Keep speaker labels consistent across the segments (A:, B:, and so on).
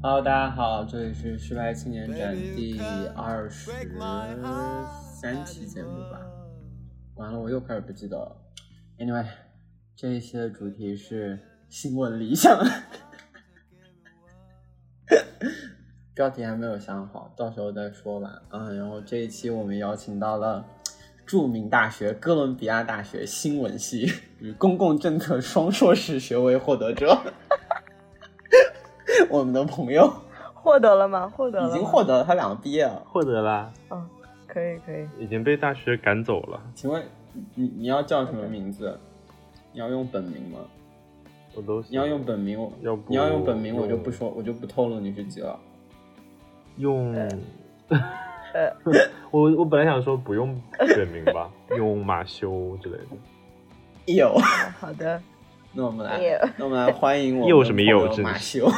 A: Hello，大家好，这里是失败青年展第23期节目吧。完了，我又开始不记得了。Anyway， 这一期的主题是新闻理想，标题还没有想好，到时候再说吧。然后这一期我们邀请到了著名大学哥伦比亚大学新闻系与公共政策双硕士学位获得者。我们的朋友
B: 获得了吗？获得了，
A: 已经获得了，他2个毕业了，
C: 获得啦。
B: 可以，
C: 已经被大学赶走了。
A: 请问你要叫什么名字？你要用本名吗？
C: 我都
A: 你要用本名，你要用本名，我就不说，我就不透露你是几了。
C: 用我本来想说不用本名吧，用马修之类的。
A: 有，
B: 好的。
A: 那我们来欢迎我们
C: 有什么有
A: 马修。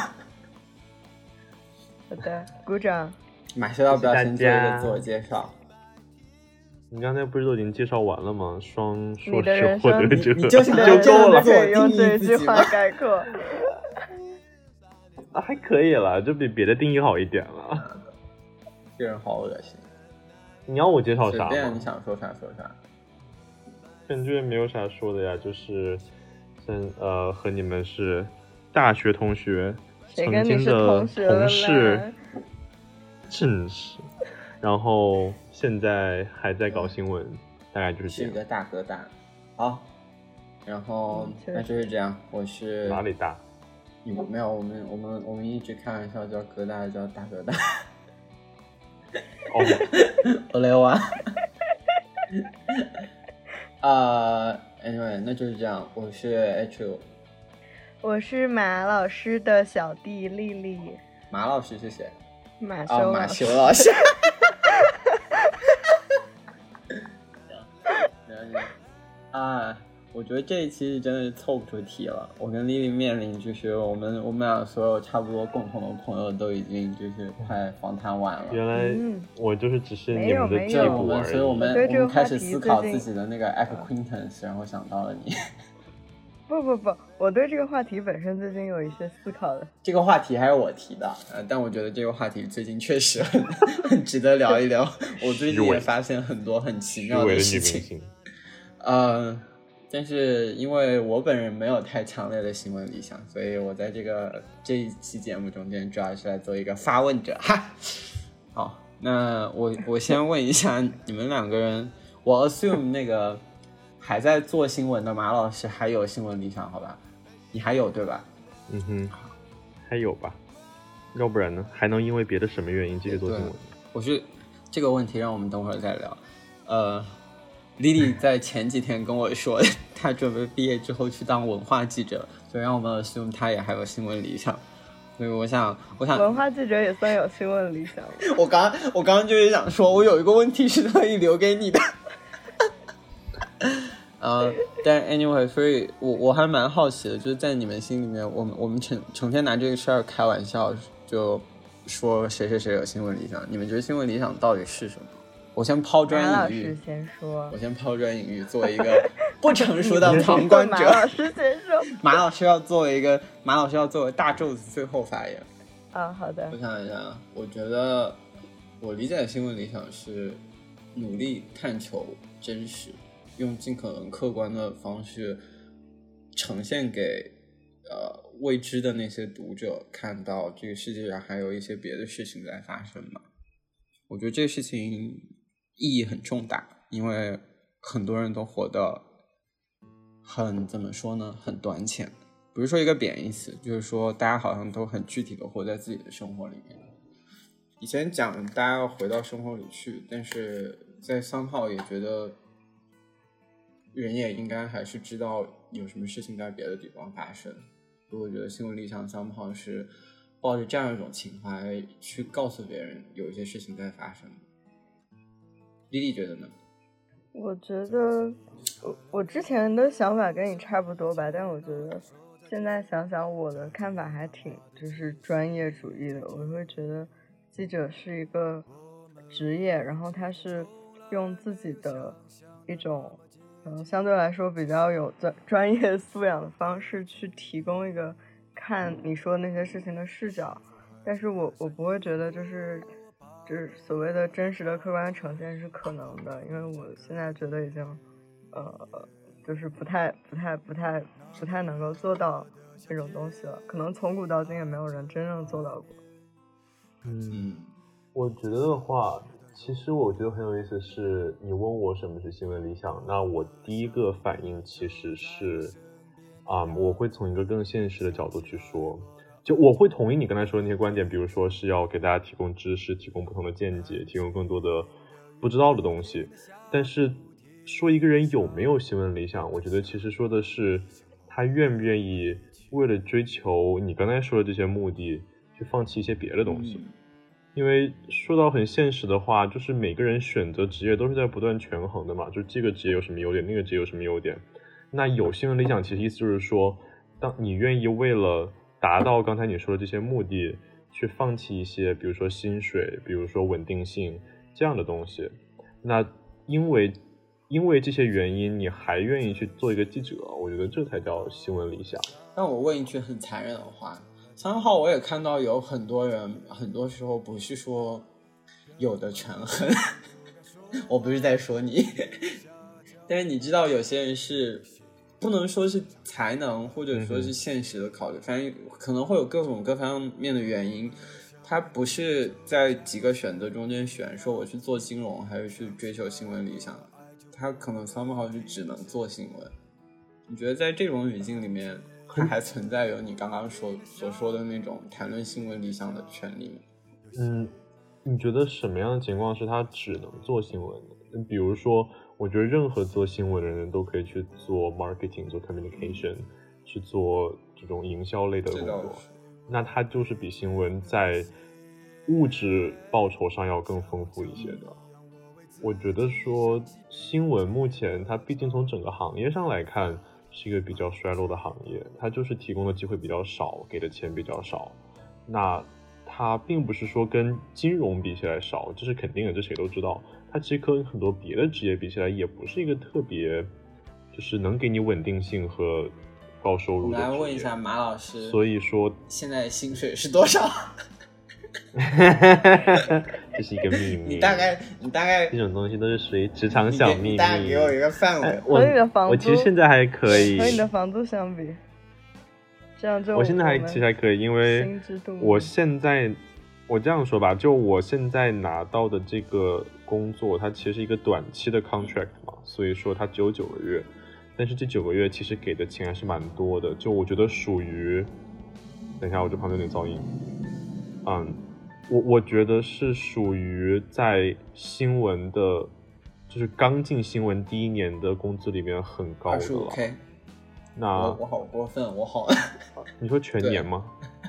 B: 好的，鼓掌。
A: 马修要不要先做一个自我介绍？
C: 你刚才不是都已经介绍完了吗？双硕
B: 士
C: 获得者，
A: 你就
B: 够了，
A: 可
B: 以用这一句话概括。
C: 还可以了，就比别的定义好一点了。
A: 这人好恶心。
C: 你要我介绍啥吗？
A: 随便你想说啥说啥。
C: 感觉没有啥说的呀，就是和你们是大学同学，曾经的同事，真是。然后现在还在搞新闻，大概就是这样。
A: 是一个大哥大。好，然后那就是这样。我是
C: 哪里大？
A: 没有，我们一直开玩笑叫哥大，叫大哥大。我来玩。Anyway， 那就是这样。我是 H，
B: 我是马老师的小弟丽丽。
A: 马老师是谁？
B: 马修
A: 老师。我觉得这一期是真的是凑不出题了。我跟丽丽面临就是我们俩所有差不多共同的朋友都已经就是快访谈完了。
C: 原来我就是只是你们的替补而已。
A: 所以我们开始思考自己的那个 acquaintance， 然后想到了你。
B: 不，我对这个话题本身最近有一些思考的。
A: 这个话题还是我提的，但我觉得这个话题最近确实很值得聊一聊。我最近也发现很多很奇妙的事情。但是因为我本人没有太强烈的新闻理想，所以我在这一期节目中间主要是来做一个发问者哈。好，那我先问一下你们2个人，我 assume 那个还在做新闻的马老师还有新闻理想，好吧？你还有对吧？
C: 还有吧，要不然呢？还能因为别的什么原因继续做新闻？
A: 我是这个问题让我们等会儿再聊。丽丽在前几天跟我说，她准备毕业之后去当文化记者，所以让我们 assume 她也还有新闻理想。所以我想，
B: 文化记者也算有新闻理想。
A: 我刚刚就是想说，我有一个问题是可以留给你的。但 anyway， 所以我还蛮好奇的，就是在你们心里面，我们成天拿这个事儿开玩笑，就说谁有新闻理想，你们觉得新闻理想到底是什么？我先抛砖引玉。
B: 我
A: 先抛砖引玉，作为一个不成熟的旁观者。
B: 马老师先说。
A: 马老师要作为大宙子最后发言。
B: 好的。
A: 我想一下，我觉得我理解的新闻理想是努力探求真实，用尽可能客观的方式呈现给未知的那些读者看到这个世界上还有一些别的事情在发生嘛。我觉得这个事情意义很重大，因为很多人都活得怎么说呢，很短浅。不是说一个贬义词，就是说大家好像都很具体的活在自己的生活里面。以前讲大家要回到生活里去，但是在somehow也觉得人也应该还是知道有什么事情在别的地方发生。所以我觉得新闻理想somehow是抱着这样一种情怀去告诉别人有一些事情在发生。丽丽觉得呢？
B: 我觉得我之前的想法跟你差不多吧，但我觉得现在想想我的看法还挺就是专业主义的。我会觉得记者是一个职业，然后他是用自己的一种相对来说比较有专业素养的方式去提供一个看你说那些事情的视角， 但是我不会觉得就是所谓的真实的客观呈现是可能的，因为我现在觉得已经就是不太能够做到这种东西了，可能从古到今也没有人真正做到过。
C: 我觉得的话，其实我觉得很有意思是，你问我什么是新闻理想，那我第一个反应其实是，我会从一个更现实的角度去说，就我会同意你刚才说的那些观点，比如说是要给大家提供知识，提供不同的见解，提供更多的不知道的东西，但是说一个人有没有新闻理想，我觉得其实说的是他愿不愿意为了追求你刚才说的这些目的去放弃一些别的东西。因为说到很现实的话，就是每个人选择职业都是在不断权衡的嘛，就这个职业有什么优点，那个职业有什么优点。那有新闻理想其实意思就是说，当你愿意为了达到刚才你说的这些目的去放弃一些比如说薪水，比如说稳定性这样的东西，那因为这些原因你还愿意去做一个记者，我觉得这才叫新闻理想。
A: 但我问一句很残忍的话，3号我也看到有很多人很多时候不是说有的权衡我不是在说你但是你知道有些人是不能说是才能或者说是现实的考虑，反正可能会有各种各方面的原因，他不是在几个选择中间选，说我去做金融还是去追求新闻理想，他可能3号是只能做新闻。你觉得在这种语境里面它还存在有你刚刚所说的那种谈论新闻理想的权利吗？
C: 你觉得什么样的情况是他只能做新闻的？比如说我觉得任何做新闻的人都可以去做 marketing 做 communication 去做这种营销类的工作，那他就是比新闻在物质报酬上要更丰富一些的。我觉得说新闻目前它毕竟从整个行业上来看是一个比较衰落的行业，它就是提供的机会比较少，给的钱比较少，那它并不是说跟金融比起来少，这是肯定的，这谁都知道，它其实跟很多别的职业比起来也不是一个特别就是能给你稳定性和高收入的职业。
A: 我来问一下马老师，
C: 所以说
A: 现在薪水是多少
C: 这是一个秘密，
A: 你大概
C: 这种东西都是属于职场小秘密，
A: 你大概给我一个范围。
B: 和你的房租，
C: 我其实现在还可以
B: 和你的房租相比，这样就
C: 我现在其实还可以，因为我现在我这样说吧，就我现在拿到的这个工作它其实是一个短期的 contract 嘛，所以说它只有9个月，但是这9个月其实给的钱还是蛮多的，就我觉得属于，等一下我这旁边有点噪音，我觉得是属于在新闻的就是刚进新闻第1年的工资里面很高的了。
A: 25K，
C: 那
A: 我好过分，我好
C: 你说全年吗？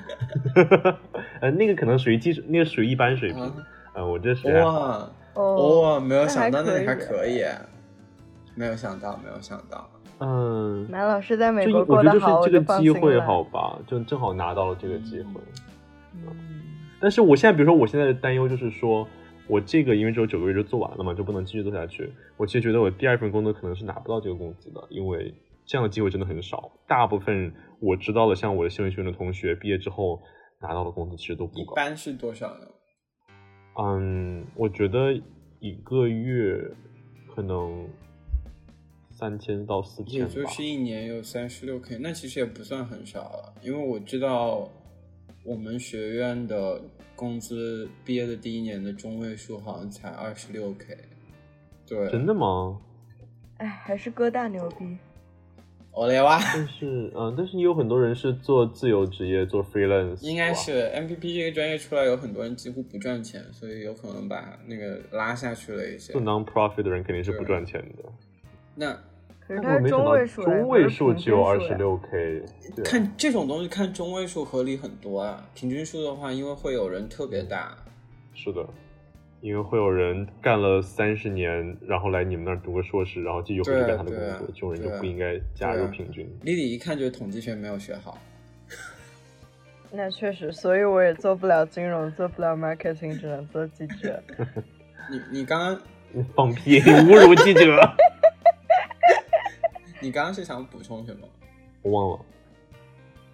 C: 那个可能属于技术，那个属于一般水平。我这是
A: 哇，没有想到那里还可以，没有想到。
B: 马老师在美国过得好，
C: 我觉得就是这个机会好吧，就正好拿到了这个机会。但是我现在，比如说我现在的担忧就是说，我这个因为只有9个月就做完了嘛，就不能继续做下去。我其实觉得我第2份工作可能是拿不到这个工资的，因为这样的机会真的很少。大部分我知道的，像我的新闻学院的同学毕业之后拿到的工资其实都不高。
A: 一般是多少呢？
C: 我觉得一个月可能3000到4000吧，
A: 也就是1年有36K， 那其实也不算很少了。因为我知道我们学院的工资毕业的第1年的中位数好像才26K。对，
C: 真的吗？
B: 哎，还是哥大牛逼。
A: 我来哇！
C: 但是也有很多人是做自由职业，做 freelance。
A: 应该是 MPP 这个专业出来，有很多人几乎不赚钱，所以有可能把那个拉下去了一些。
C: 做 non-profit 的人肯定是不赚钱的。
A: 那
B: 可是它中位数
C: 只有26K。
A: 看这种东西，看中位数合理很多啊。平均数的话，因为会有人特别大。
C: 是的。因为会有人干了30年，然后来你们那儿读个硕士，然后继续回去干他的工作，这种人就不应该加入平均。
A: 丽丽一看就是统计学没有学好。
B: 那确实，所以我也做不了金融，做不了 marketing， 只能做记者。
A: 你刚刚
C: 放屁，侮辱记者。
A: 你刚刚是想补充什么？
C: 我忘了。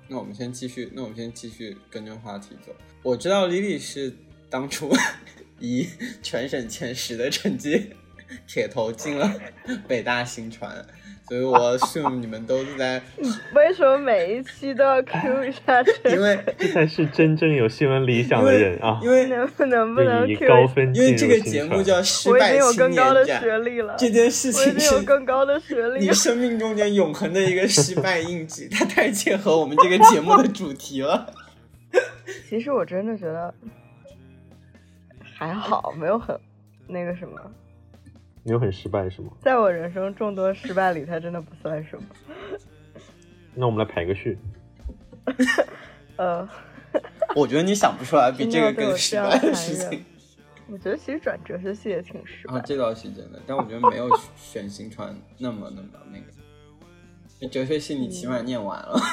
A: 那我们先继续跟着话题走。我知道 Lily 是当初以全省前10的成绩铁头进了北大新传，所以我 assume 你们都是在
B: 为什么每一期都要 Q 一下这？
A: 因为
C: 这才是真正有新闻理想的人啊！
A: 因为
B: 能不能
C: 以
B: Q？
C: 高分
A: 因为这个节目叫失
B: 我已经有
A: 败青
B: 更高的
A: 年
B: 学历了，
A: 这件事情
B: 我已经有更高的学历
A: 你生命中间永恒的一个失败印记，它太切合我们这个节目的主题了。
B: 其实我真的觉得还好，没有很那个什么。
C: 没有很失败是吗？
B: 在我人生众多失败里，它真的不算什么。
C: 那我们来排个序。
A: 我觉得你想不出来比这个更失败的事情。
B: 我觉得其实转哲学系也挺失败的。
A: 这倒是真的，但我觉得没有选新传那么那个。哲学系你起码念完了。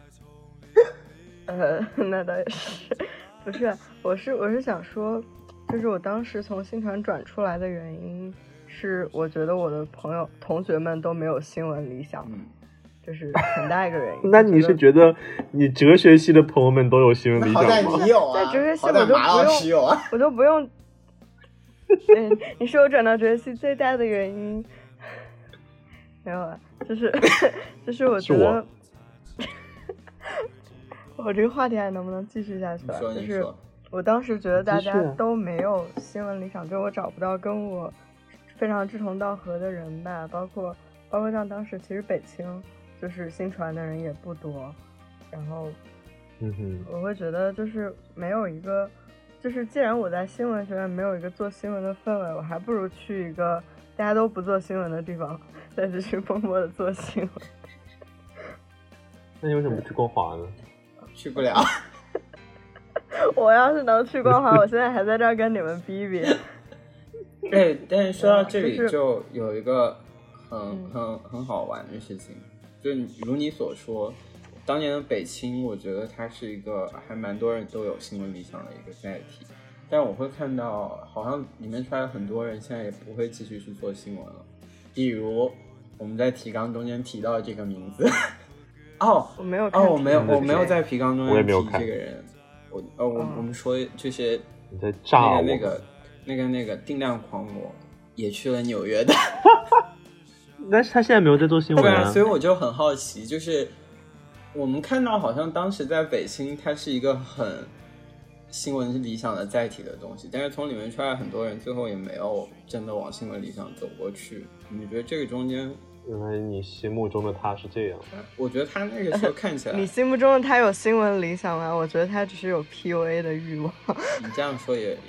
B: 那倒也是，不是，我是想说，就是我当时从新传转出来的原因是，我觉得我的同学们都没有新闻理想，这是很大一个原因。
C: 那你是觉得你哲学系的朋友们都有新闻理想吗？
A: 好歹你有啊，
B: 在哲学系
A: 我
B: 就不用。对，你是我转到哲学系最大的原因。没有啊，就是我觉得。我这个话题还能不能继续下去了？就是我当时觉得大家都没有新闻理想，就我找不到跟我非常志同道合的人吧，包括像当时其实北清就是新传的人也不多，然后我会觉得就是没有一个，就是既然我在新闻学院没有一个做新闻的氛围，我还不如去一个大家都不做新闻的地方再继续默默的做新闻。
C: 那你为什么不去光华呢？
A: 去不了。
B: 我要是能去光华，我现在还在这儿跟你们逼逼。
A: 但是说到这里就有一个很好玩的事情，就如你所说，当年的北清，我觉得它是一个还蛮多人都有新闻理想的一个载体，但我会看到好像里面出来很多人现在也不会继续去做新闻了，比如我们在提纲中间提到这个名字。
B: 我没有看。
A: 我没有在提纲中间提这个人。我们说就是
C: 你在炸我
A: 那个定量狂魔也去了纽约的。
C: 但是他现在没有在做新闻
A: 对啊，所以我就很好奇，就是我们看到好像当时在北京它是一个很新闻理想的载体的东西，但是从里面出来很多人最后也没有真的往新闻理想走过去。你觉得这个中间，
C: 原来你心目中的他是这样？
A: 我觉得他那个时候看起来，
B: 你心目中的他有新闻理想吗？我觉得他只是有 PUA 的欲望。
A: 你这样说也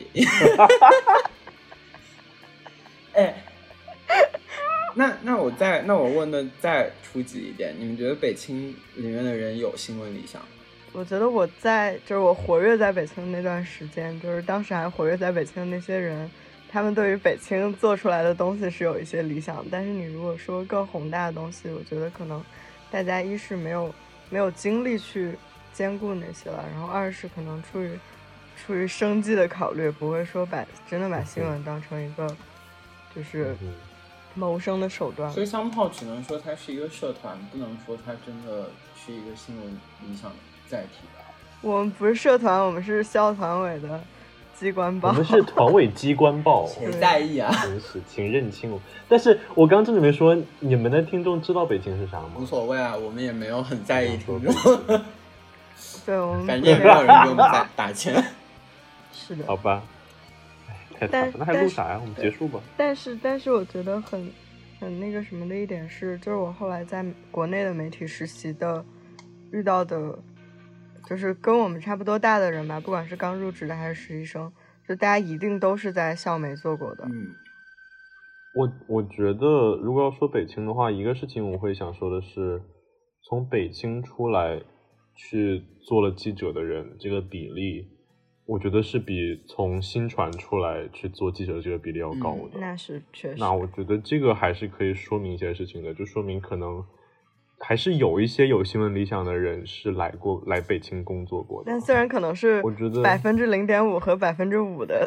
A: 那我问的再初级一点，你们觉得北清里面的人有新闻理想？
B: 我觉得就是我活跃在北清那段时间，就是当时还活跃在北清的那些人，他们对于北清做出来的东西是有一些理想，但是你如果说更宏大的东西，我觉得可能大家一是没有精力去兼顾那些了，然后二是可能出于生计的考虑，不会说真的把新闻当成一个就是谋生的手段。
A: 所以商炮只能说它是一个社团，不能说它真的是一个新闻理想的载体吧。
B: 我们不是社团，我们是校团委的机关报。
C: 我们是团委机关报。
A: 谁在意啊？
C: 真是，请认清我。但是我刚这里面说，你们的听众知道北京是啥吗？
A: 无所谓啊，我们也没有很在意听众。
B: 对，我们
A: 反正也没有人给我们打钱。
B: 是的。
C: 好吧。太惨了，那还录啥呀？我们结束吧。
B: 但是我觉得很那个什么的一点是，就是我后来在国内的媒体实习的遇到的，就是跟我们差不多大的人吧，不管是刚入职的还是实习生，就大家一定都是在校媒做过的。
C: 我觉得如果要说北京的话，一个事情我会想说的是，从北京出来去做了记者的人，这个比例我觉得是比从新传出来去做记者的这个比例要高的。
B: 那是确实。
C: 那我觉得这个还是可以说明一些事情的，就说明可能还是有一些有新闻理想的人是来北京工作过的。
B: 但虽然可能是
C: 我觉得
B: 0.5%和5%的，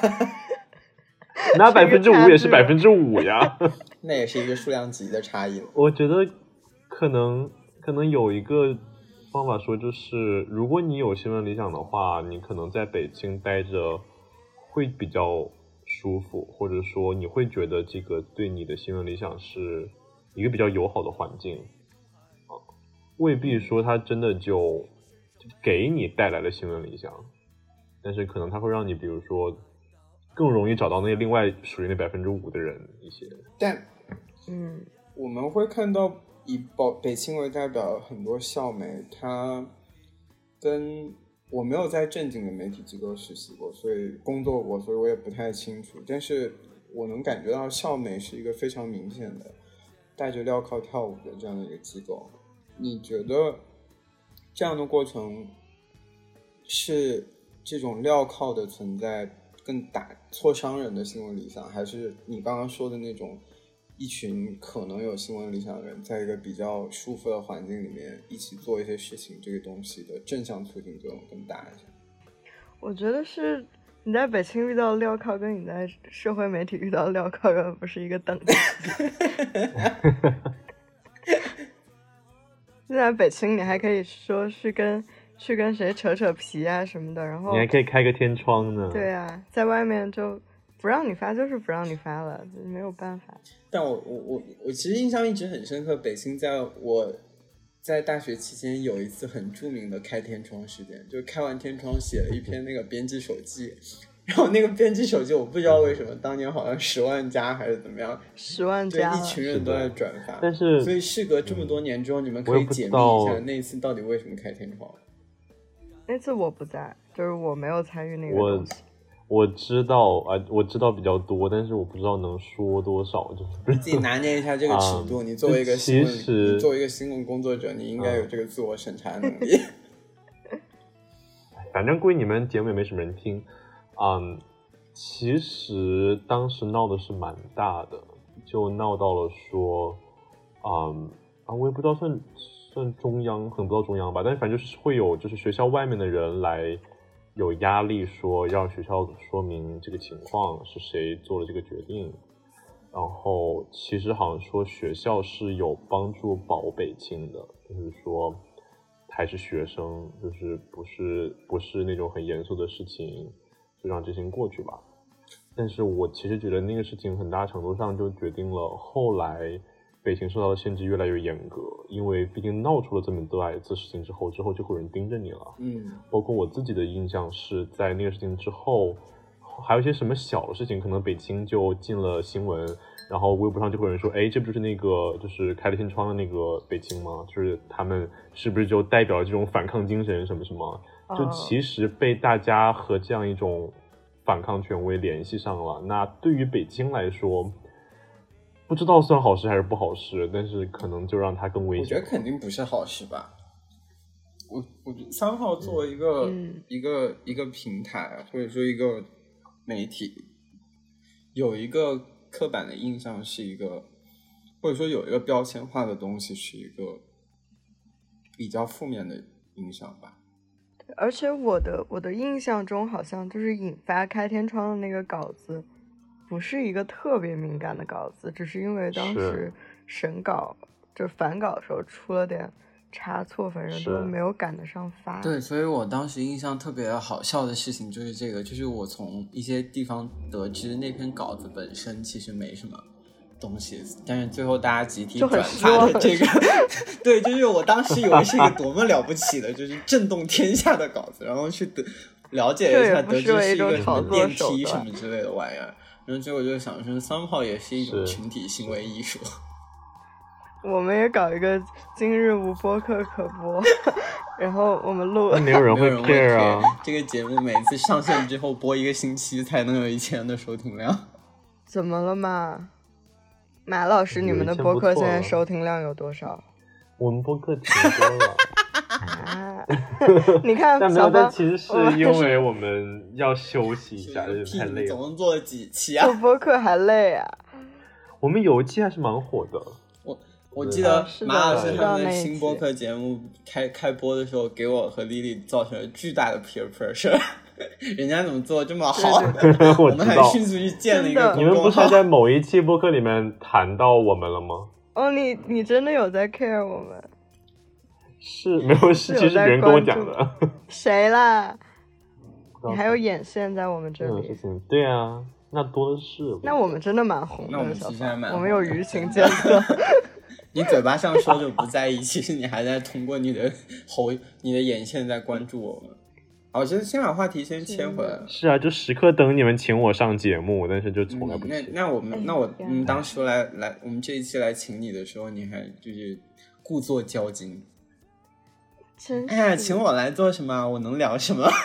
C: 那5%也是5%呀。
A: 那也是一个数量级的差异了。
C: 我觉得可能有一个方法说，就是如果你有新闻理想的话，你可能在北京待着会比较舒服，或者说你会觉得这个对你的新闻理想是一个比较友好的环境未必说它真的就给你带来了新闻理想，但是可能它会让你比如说更容易找到那另外属于那5%的人一些。
A: 但我们会看到以北京为代表很多校媒，它跟我没有在正经的媒体机构实习过，所以工作过，所以我也不太清楚，但是我能感觉到校媒是一个非常明显的带着镣铐跳舞的这样的一个机构。你觉得这样的过程是这种镣铐的存在更打挫伤人的新闻理想，还是你刚刚说的那种一群可能有新闻理想的人在一个比较舒服的环境里面一起做一些事情，这个东西的正向促进作用更大一些？
B: 我觉得是你在北京遇到镣铐跟你在社会媒体遇到镣铐根本不是一个等级。现在北京你还可以说是去跟谁扯扯皮啊什么的，然后
C: 你还可以开个天窗呢。
B: 对啊，在外面就不让你发就是不让你发了，没有办法。
A: 但我其实印象一直很深刻，北京在我在大学期间有一次很著名的开天窗事件，就开完天窗写了一篇那个编辑手记，然后那个编辑手记我不知道为什么当年好像10万加还是怎么样
B: ，10万加，
A: 对，一群人都在转发。
C: 但是
A: 所以事隔这么多年之后，你们可以解密一下那一次到底为什么开天窗。
B: 那次我不在，就是我没有参与那个东西。
C: 我知道我知道比较多，但是我不知道能说多少，就是
A: 自己拿捏一下这个尺度。你作为一个新闻工作者，你应该有这个自我审查能力。
C: 反正归你们节目也没什么人听。其实当时闹的是蛮大的，就闹到了说，我也不知道算中央，可能不到中央吧，但是反正就是会有就是学校外面的人来有压力，说让学校说明这个情况是谁做了这个决定。然后其实好像说学校是有帮助保北京的，就是说还是学生，就是不是那种很严肃的事情，就让这事情过去吧。但是我其实觉得那个事情很大程度上就决定了后来北京受到的限制越来越严格，因为毕竟闹出了这么多次事情之后就会有人盯着你了。包括我自己的印象是在那个事情之后还有一些什么小的事情，可能北京就进了新闻，然后微博上就会有人说，这不就是那个就是开了天窗的那个北京吗？就是他们是不是就代表了这种反抗精神什么什么？就其实被大家和这样一种反抗权威联系上了。那对于北京来说，不知道算好事还是不好事，但是可能就让它更危险。
A: 我觉得肯定不是好事吧。我觉得3号作为一个平台或者说一个媒体，有一个刻板的印象是一个，或者说有一个标签化的东西是一个比较负面的印象吧。
B: 而且我的印象中好像就是引发开天窗的那个稿子不是一个特别敏感的稿子，只是因为当时审稿就反稿的时候出了点差错，反正都没有赶得上发。
A: 对，所以我当时印象特别好笑的事情就是这个，就是我从一些地方得知那篇稿子本身其实没什么东西，但是最后大家集体转发的这个对，就是我当时以为是一个多么了不起的就是震动天下的稿子，然后去了解一下，得知是一个什么电梯什么之类的玩意儿，然后最后就想说3号也是一种群体行为艺术。
B: 我们也搞一个今日无播客可播，然后我们录，
C: 没有人会 care 啊。
A: 这个节目每次上线之后播1个星期才能有1000的收听量。
B: 怎么了嘛？马老师，你们的播客现在收听量有多少？
C: 我们播客停更了。
B: 你看，
C: 但其实是因为我们要休息一下，就是太累了。
A: 总共做了几期啊？
B: 做播客还累啊？
C: 我们有一期还是蛮火的。
A: 我记得马老师他们的新播客节目开播的时候，给我和 Lily 造成了巨大的 peer pressure。人家怎么做这么好？我们还迅速去建了一个公众号。
C: 你们不是还在某一期播客里面谈到我们了吗？
B: 哦，你真的有在 care 我们？
C: 是没有是，其实别人跟我讲的。
B: 谁啦？你还有眼线在我们这里？
C: 对啊，那多的是。
B: 那我们真的蛮红的，
A: 那我们其实还蛮红的，
B: 我们有舆情监测。
A: 你嘴巴上说着不在意，其实你还在通过你的眼线在关注我们。我觉得先把话题先牵回来。
C: 是啊，就时刻等你们请我上节目，但是就从来不请。
A: 那我们当时来，我们这一期来请你的时候，你还就是故作骄矜。哎呀，请我来做什么？我能聊什么？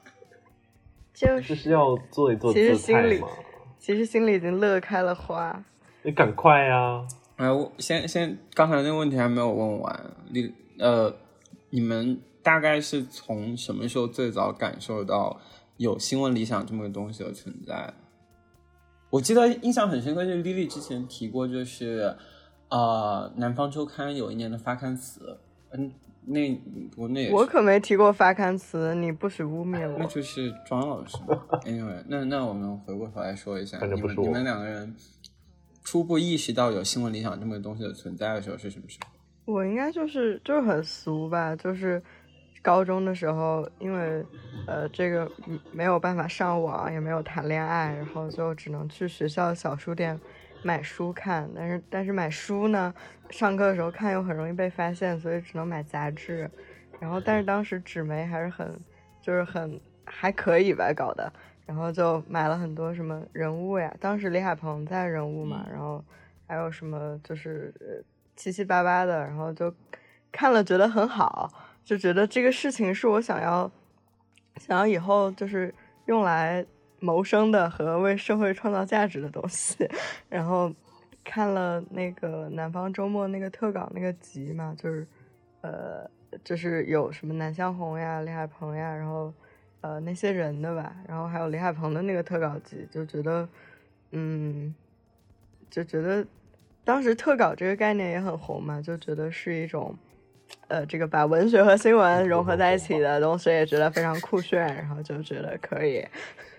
C: 就是要做一做姿态嘛。
B: 其实心里已经乐开了花。
C: 你赶快呀！
A: 我先刚才那个问题还没有问完。你们大概是从什么时候最早感受到有新闻理想这么个东西的存在？我记得印象很深刻，就是 Lily 之前提过，就是南方周刊有一年的发刊词，那也是
B: 我可没提过发刊词，你不许污蔑我。
A: 那就是庄老师。Anyway， 那我们回过头来说一下，你们两个人初步意识到有新闻理想这么个东西的存在的时候是什么时候？
B: 我应该就是很俗吧，就是高中的时候，因为这个没有办法上网，也没有谈恋爱，然后就只能去学校小书店买书看，但是买书呢，上课的时候看又很容易被发现，所以只能买杂志。然后但是当时纸媒还是很还可以吧搞的，然后就买了很多什么人物呀，当时李海鹏在人物嘛，然后还有什么就是七七八八的，然后就看了觉得很好，就觉得这个事情是我想要以后就是用来谋生的和为社会创造价值的东西。然后看了那个南方周末那个特稿那个集嘛，就是有什么南向红呀、李海鹏呀，然后那些人的吧，然后还有李海鹏的那个特稿集，就觉得当时特稿这个概念也很红嘛，就觉得是一种这个把文学和新闻融合在一起的东西，也觉得非常酷炫，然后就觉得可以。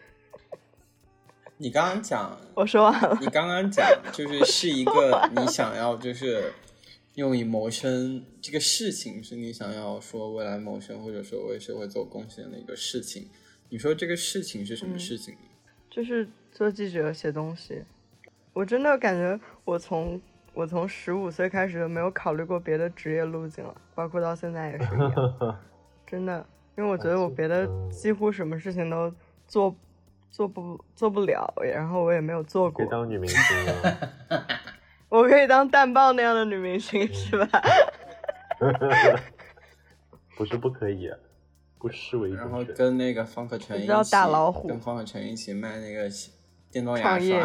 A: 你刚刚讲，
B: 我说完了。
A: 你刚刚讲是一个你想要就是用以谋生这个事情，是你想要说未来谋生或者说为社会做贡献的一个事情。你说这个事情是什么事情？
B: 就是做记者写东西。我真的感觉我从15岁开始就没有考虑过别的职业路径了，包括到现在也是一样。真的，因为我觉得我别的几乎什么事情都做不了，然后我也没有做过。
C: 可以当女明星啊！
B: 我可以当淡豹那样的女明星是吧？
C: 不是不可以，不失为一种。
A: 然后跟那个方可成一起，
B: 打老虎，
A: 跟方可成一起卖那个电动牙刷。
B: 创业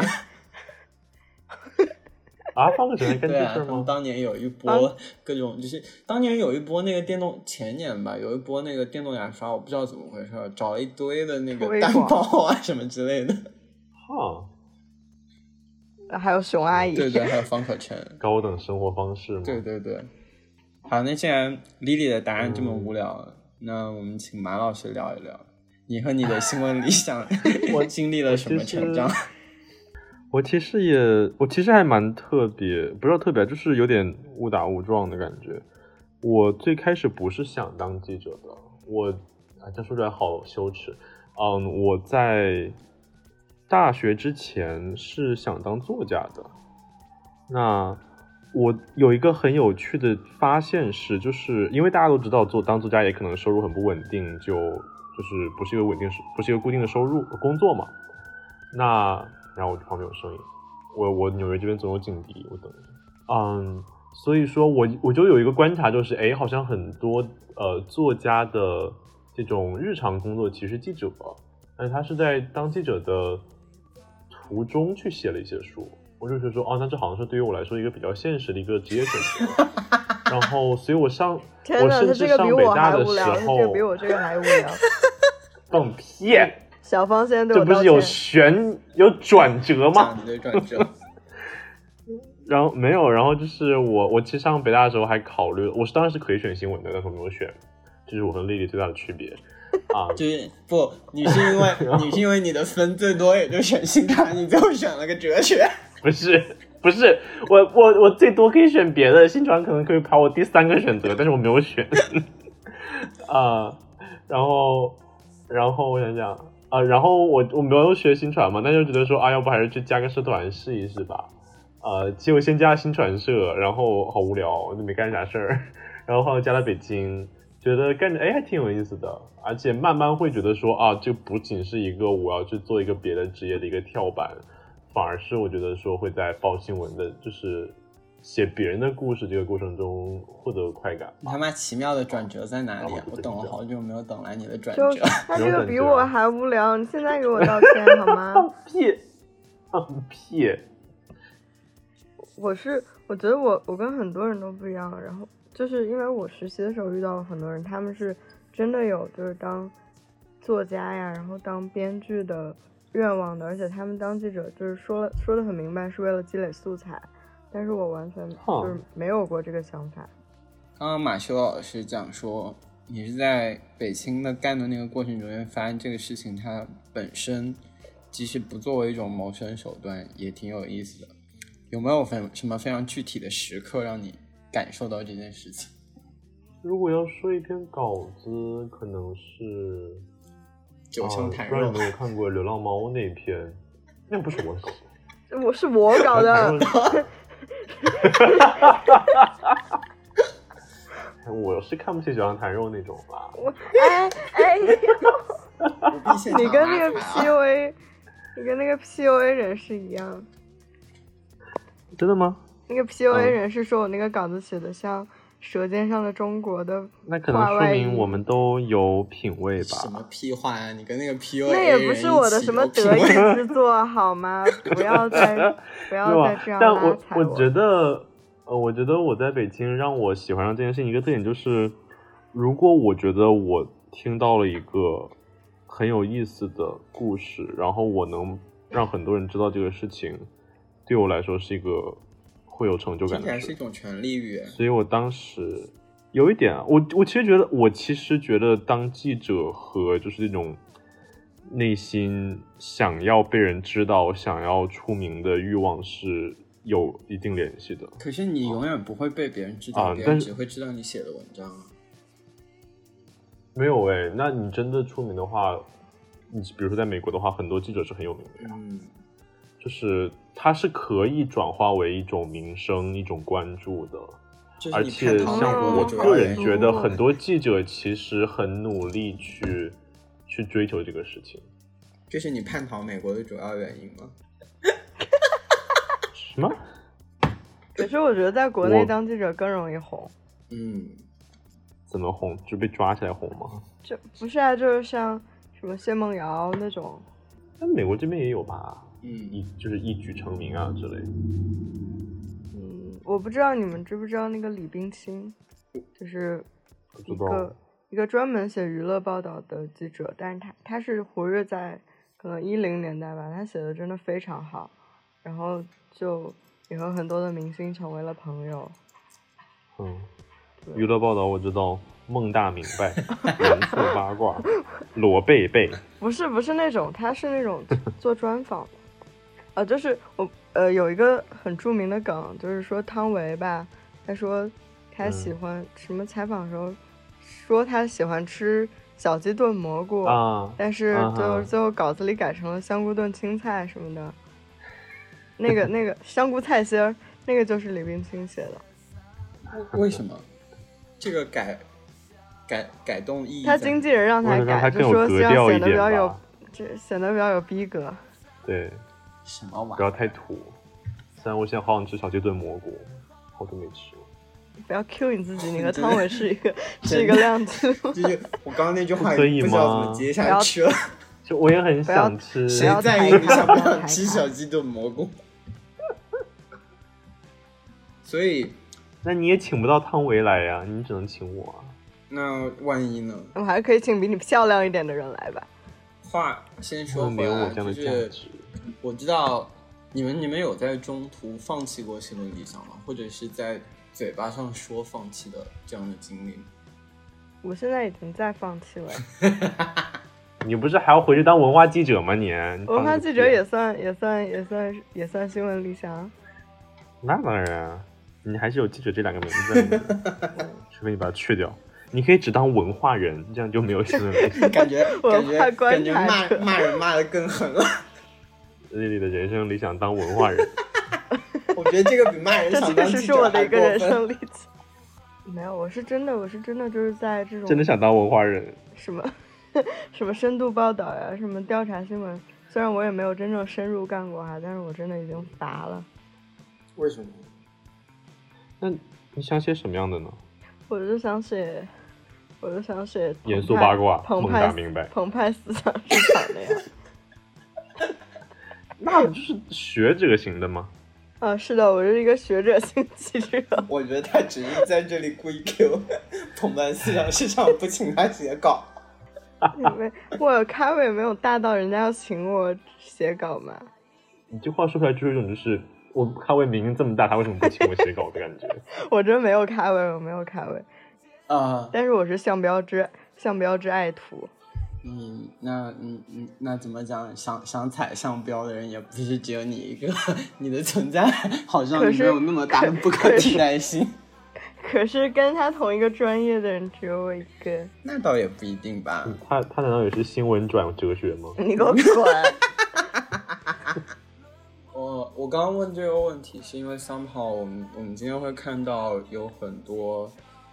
C: 啊，方可成还干这事吗？
A: 当年有一波各种，就是当年有一波那个前年吧，有一波那个电动牙刷，我不知道怎么回事，找了一堆的那个蛋包啊什么之类的。
C: 哈，
B: 还有熊阿姨，
A: 对，还有方可成，
C: 高等生活方式嘛。
A: 对。好，那既然 Lily 的答案这么无聊，那我们请马老师聊一聊，你和你的新闻理想我经历了什么成长？
C: 我其实还蛮特别，不是特别，就是有点误打误撞的感觉。我最开始不是想当记者的，这样说出来好羞耻。我在大学之前是想当作家的。那我有一个很有趣的发现是，就是因为大家都知道当作家也可能收入很不稳定，就是不是一个固定的收入工作嘛。然后我旁边有声音，我纽约这边总有警笛，我等着。所以说我就有一个观察，就是好像很多作家的这种日常工作其实记者，但是他是在当记者的途中去写了一些书，我就觉得说那这好像是对于我来说一个比较现实的一个职业选择。然后所以我甚至上北大的时候，
B: 这个比我这个还无聊。
C: 放屁！
B: 小芳现在对我
C: 这不是有转折吗？
A: 转折。
C: 然后没有，然后就是我其实上北大的时候还考虑，我当然是可以选新闻的，但是我没有选，这是我跟丽丽最大的区别啊。
A: 就是你是因为你的分最多也就选新大，你最后选了个哲学。
C: 不是， 不是我最多可以选别的，新传可能可以排我第3个选择，但是我没有选然后我想想然后我没有学新传嘛，那就觉得说要不还是去加个社团试一试吧。结果先加新传社，然后好无聊，就没干啥事儿，然后后来加了北京，觉得干着还挺有意思的，而且慢慢会觉得说这不仅是一个我要去做一个别的职业的一个跳板，反而是我觉得说会在报新闻的就是写别人的故事这个过程中获得快感。
A: 你他妈奇妙的转折在哪里啊？我等了好久没有等来你的转折。
B: 他这个比我还无聊，你现在给我道歉好吗？
C: 放屁！
B: 我觉得我跟很多人都不一样，然后就是因为我实习的时候遇到了很多人，他们是真的有就是当作家呀，然后当编剧的愿望的，而且他们当记者就是说的很明白，是为了积累素材。但是我完全就是没有过这个想法。
A: 刚刚马修老师讲说，你是在北清的干的那个过程中间发现这个事情它本身即使不作为一种谋生手段也挺有意思的。有没有什么非常具体的时刻让你感受到这件事情？
C: 如果要说一篇稿子，可能是
A: 酒香谈
C: 肉。不知道你有没有看过《流浪猫》那篇？那不是我搞的，
B: 是我搞的。
C: 我是看不起酒香谈肉那种吧。
B: 你跟那个 PUA 人士一样。
C: 真的吗？
B: 那个 PUA 人士说我那个稿子写的像《舌尖上的中国》的，
C: 那可能说明我们都有品味吧。
A: 什么屁话呀！你跟那个 PUA
B: 那也不是我的什么得意之作好吗？不要再这样拉踩
C: 但我觉得我在北京让我喜欢上这件事情一个特点就是，如果我觉得我听到了一个很有意思的故事，然后我能让很多人知道这个事情，对我来说是一个会有成就感的事。
A: 听起来是一种权利欲。
C: 所以我当时有一点我其实觉得当记者和就是这种内心想要被人知道想要出名的欲望是有一定联系的。
A: 可是你永远不会被别人知道，别人只会知道你写的文章啊。
C: 没有那你真的出名的话，你比如说在美国的话，很多记者是很有名的呀。就是它是可以转化为一种名声一种关注的，而且像我个人觉得很多记者其实很努力去追求这个事情。
A: 这是你叛逃美国的主要原因吗？
C: 什么？
B: 可是我觉得在国内当记者更容易红。
C: 怎么红？就被抓起来红吗？
B: 就不是啊，就是像什么谢梦瑶那种。
C: 但美国这边也有吧？就是一举成名啊之类的。
B: 我不知道你们知不知道那个李冰清，就是一个专门写娱乐报道的记者，但是他是活跃在可能10年代吧，他写的真的非常好，然后就也和很多的明星成为了朋友。
C: 娱乐报道我知道孟大明白、严肃八卦、罗贝贝。不
B: 是那种，他是那种做专访的。就是有一个很著名的梗，就是说汤唯吧，他说他喜欢什么采访的时候说他喜欢吃小鸡炖蘑菇但是最后稿子里改成了香菇炖青菜什么的。那个香菇菜心儿，那个就是李冰清写的。
A: 为什么？这个改动意义？
B: 他经纪人让他改，就说希望显得比较有逼格。
C: 对。
A: 什么玩意儿？
C: 不要太土。虽然我现在好想吃小鸡炖蘑菇，好久没吃了。
B: 不要 Q 你自己，你和汤唯是一个量级。
A: 就是我刚刚那句话
C: 可以吗？
A: 不知道怎么接下去了。
C: 就我也很想吃。
A: 谁在意你想不想吃小鸡炖蘑菇？所以，
C: 那你也请不到汤唯来呀，你只能请我啊。
A: 那万一呢？
B: 我还可以请比你漂亮一点的人来吧。
A: 话先说回来，
C: 没有我这样的价值。
A: 我知道你们有在中途放弃过新闻理想吗？或者是在嘴巴上说放弃的这样的经历？
B: 我现在已经在放弃了。
C: 你不是还要回去当文化记者吗？你
B: 文化记者也算新闻理想。
C: 那当然啊，你还是有记者这2个名字的，除非你把它去掉。你可以只当文化人，这样就没有新闻媒体。
A: 感觉骂人骂得更狠了。
C: 丽丽的人生理想当文化人。
A: 我觉得这个比骂人想当记者还过分。这是
B: 我的一个人生例子。没有，我是真的就是在这种
C: 真的想当文化人。
B: 什么深度报道呀，什么调查新闻，虽然我也没有真正深入干过哈，但是我真的已经乏了。
A: 为什么？
C: 那你想写什么样的呢？
B: 我就想写
C: 严肃八卦，
B: 澎
C: 打明白，
B: 澎湃思想市场的呀。
C: 那不就是学者型的吗？
B: 是的，我是一个学者型记者。
A: 我觉得他只是在这里故意 Q 澎湃思想市场不请他写稿。
B: 我咖位没有大到人家要请我写稿嘛。
C: 你这话说出来就是一种就是我咖位明明这么大，他为什么不请我写稿的感觉。
B: 我真没有咖位，我没有咖位但是我是项标之爱徒。
A: 那怎么讲？想踩上标的人也不是只有你一个，你的存在好像没有那么大的不可替代性。
B: 可是跟他同一个专业的人只有我一个。
A: 那倒也不一定吧。
C: 他难道也是新闻转哲学吗？
B: 你给我滚！
A: 我刚刚问这个问题是因为 somehow 我们今天会看到有很多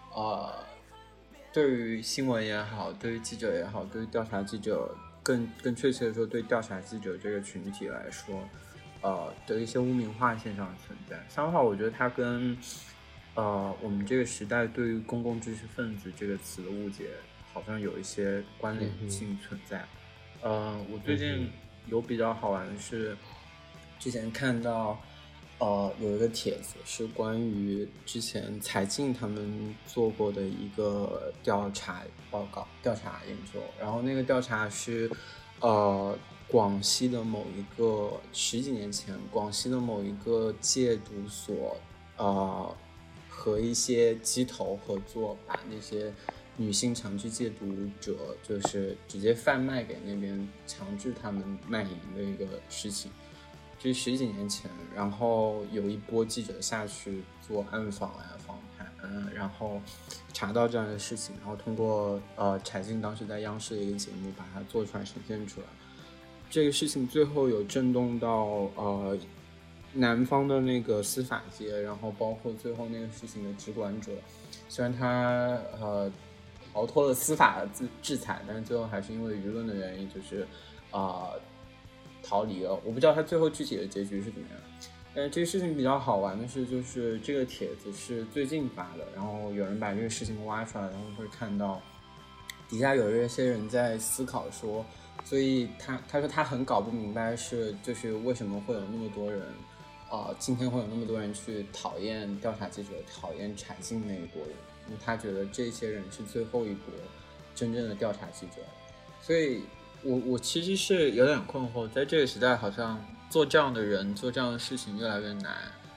A: 对于新闻也好，对于记者也好，对于调查记者更确切的说，对调查记者这个群体来说，的一些污名化现象的存在。somehow我觉得它跟我们这个时代对于公共知识分子这个词的误解好像有一些关联性存在。我最近有比较好玩的是，之前看到有一个帖子是关于之前财经他们做过的一个调查报告、调查研究，然后那个调查是广西的某一个10几年前，广西的某一个戒毒所和一些机头合作，把那些女性长期戒毒者就是直接贩卖给那边，强制他们卖淫的一个事情。这是10几年前，然后有一波记者下去做暗访访谈，然后查到这样的事情，然后通过柴静当时在央视的一个节目把它做出来呈现出来。这个事情最后有震动到南方的那个司法界，然后包括最后那个事情的直管者，虽然他逃脱了司法的制裁，但是最后还是因为舆论的原因，就是逃离了。我不知道他最后具体的结局是怎么样，但是这个事情比较好玩的是，就是这个帖子是最近发的，然后有人把这个事情挖出来，然后会看到底下有一些人在思考说，所以他说他很搞不明白是就是为什么会有那么多人今天会有那么多人去讨厌调查记者，讨厌柴静那一波人，因为他觉得这些人是最后一波真正的调查记者。所以我其实是有点困惑，在这个时代好像做这样的人做这样的事情越来越难。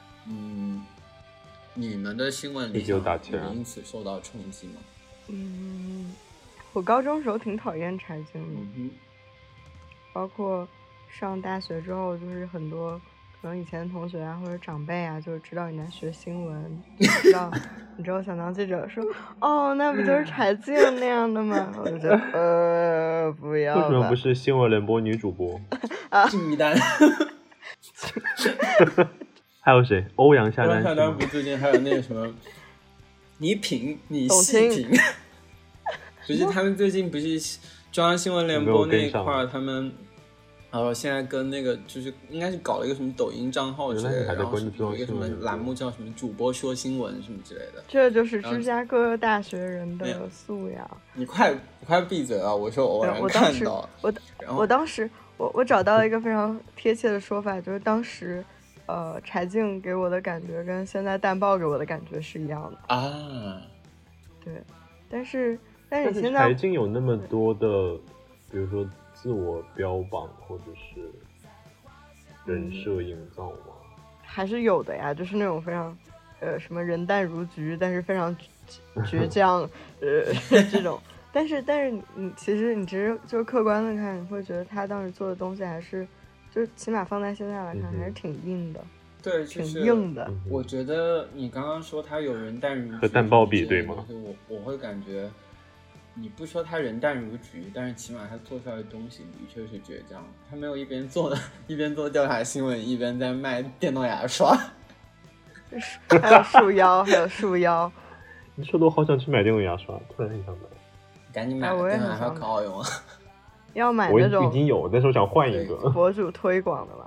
A: 你们的新闻里有因此受到冲击吗？
B: 我高中时候挺讨厌柴静的，包括上大学之后，就是很多可能以前的同学啊或者长辈啊，就是知道你在学新闻，你知道想当记者，说那不就是柴静那样的吗？我就觉得不要吧。
C: 为什么不是新闻联播女主播
A: 敬一丹
C: 还有谁？欧阳夏丹
A: 不是最近还有那个什么你品你细品不是他们最近不是中央新闻联播那一块，他们现在跟那个就是应该是搞了一个什么抖音账号之类的，然后有一个什么栏目叫什么主播说新闻什么之类的。
B: 这就是芝加哥大学人的素养。
A: 你快闭嘴啊！我说偶然看到。
B: 我当时我找到了一个非常贴切的说法，就是当时柴静给我的感觉跟现在淡豹给我的感觉是一样的
A: 啊。
B: 对，但是你现在
C: 柴静有那么多的，比如说自我标榜或者是人设营造吗？
B: 还是有的呀，就是那种非常什么人淡如菊，但是非常倔强这种。但是你其实就是客观的看，你会觉得他当时做的东西还是就是起码放在现在来看还是挺硬的。
A: 对，就
B: 挺
A: 是
B: 硬的。
A: 我觉得你刚刚说他有人淡如菊
C: 和淡豹比对吗？
A: 我会感觉，你不说他人淡如菊，但是起码他做出来的东西的确是倔强。他没有一边做调查新闻，一边在卖电动牙刷，
B: 还有束腰，还有束腰。
C: 你说的我好想去买电动牙刷，突然很想买。
A: 赶紧买，电动牙刷可好用了。
B: 要买那种
C: 我已经有，但是我想换一个。
B: 博主推广的吧。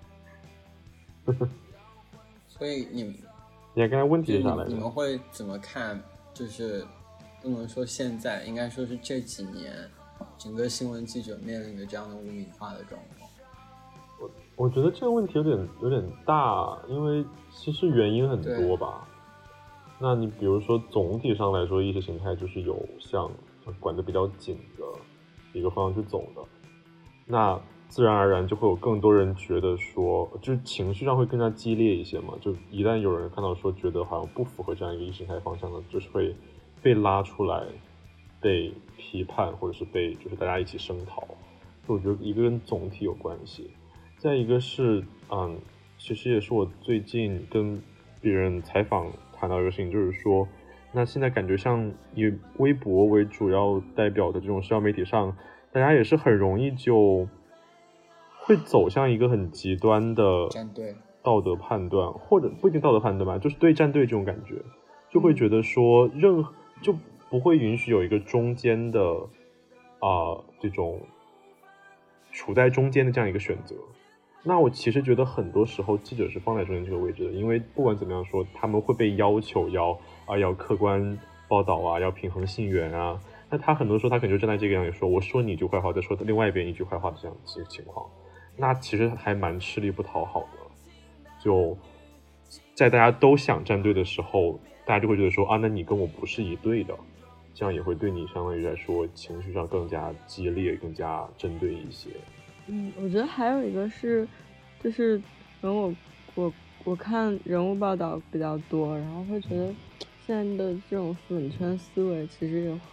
A: 所以你
C: 刚才问题是啥来着？
A: 你们会怎么看？就是不能说现在，应该说是这几年，整个新闻记者面临的这样的污名化的状况。
C: 我觉得这个问题有点大，因为其实原因很多吧。那你比如说总体上来说，意识形态就是有像管得比较紧的一个方向去走的，那自然而然就会有更多人觉得说，就是情绪上会更加激烈一些嘛。就一旦有人看到说觉得好像不符合这样一个意识形态方向的，就是会被拉出来，被批判，或者是被就是大家一起声讨。所以我觉得一个跟总体有关系，再一个是其实也是我最近跟别人采访谈到一个事情，就是说，那现在感觉像以微博为主要代表的这种社交媒体上，大家也是很容易就会走向一个很极端的
A: 站队
C: 道德判断，或者不一定道德判断吧，就是对站队这种感觉，就会觉得说就不会允许有一个中间的这种处在中间的这样一个选择。那我其实觉得很多时候记者是放在中间这个位置的，因为不管怎么样说，他们会被要求要客观报道啊，要平衡信源啊。那他很多时候他可能就站在这个样子说，我说你一句坏话，再说另外一边一句坏话的这样一个情况，那其实还蛮吃力不讨好的。就在大家都想站队的时候，大家就会觉得说那你跟我不是一队的，这样也会对你相当于来说情绪上更加激烈，更加针对一些。
B: 我觉得还有一个是，就是我看人物报道比较多，然后会觉得现在的这种粉圈思维其实也